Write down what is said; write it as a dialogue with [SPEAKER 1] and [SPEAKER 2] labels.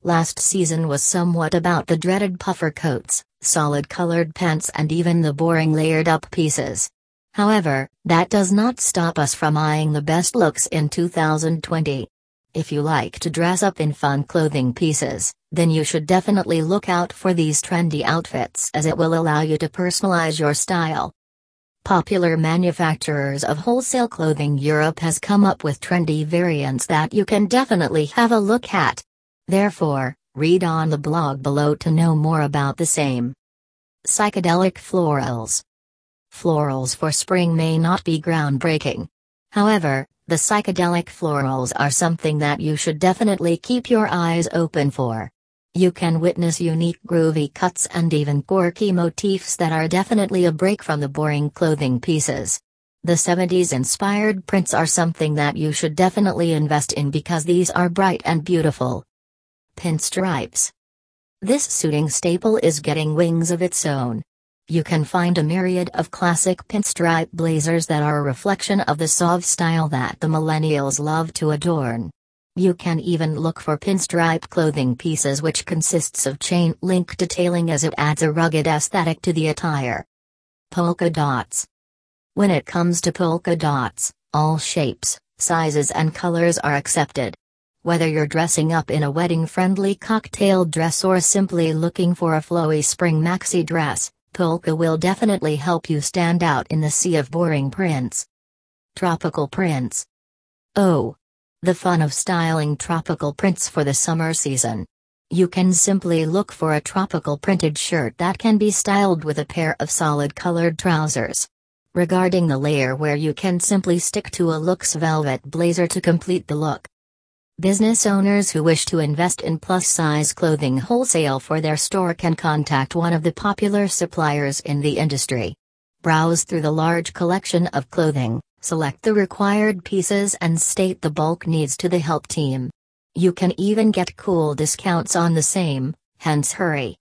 [SPEAKER 1] Last season was somewhat about the dreaded puffer coats, solid colored pants and even the boring layered up pieces. However, that does not stop us from eyeing the best looks in 2020. If you like to dress up in fun clothing pieces, then you should definitely look out for these trendy outfits as it will allow you to personalize your style. Popular manufacturers of wholesale clothing Europe has come up with trendy variants that you can definitely have a look at. Therefore, read on the blog below to know more about the same. Psychedelic florals. Florals for spring may not be groundbreaking. However, the psychedelic florals are something that you should definitely keep your eyes open for. You can witness unique groovy cuts and even quirky motifs that are definitely a break from the boring clothing pieces. The 70s inspired prints are something that you should definitely invest in because these are bright and beautiful. Pinstripes. This suiting staple is getting wings of its own. You can find a myriad of classic pinstripe blazers that are a reflection of the suave style that the millennials love to adorn. You can even look for pinstripe clothing pieces which consists of chain link detailing as it adds a rugged aesthetic to the attire. Polka dots. When it comes to polka dots, all shapes, sizes and colors are accepted. Whether you're dressing up in a wedding-friendly cocktail dress or simply looking for a flowy spring maxi dress, polka will definitely help you stand out in the sea of boring prints. Tropical prints. Oh! The fun of styling tropical prints for the summer season. You can simply look for a tropical printed shirt that can be styled with a pair of solid colored trousers. Regarding the layer wear, you can simply stick to a luxe velvet blazer to complete the look. Business owners who wish to invest in plus-size clothing wholesale for their store can contact one of the popular suppliers in the industry. Browse through the large collection of clothing, select the required pieces and state the bulk needs to the help team. You can even get cool discounts on the same, hence hurry.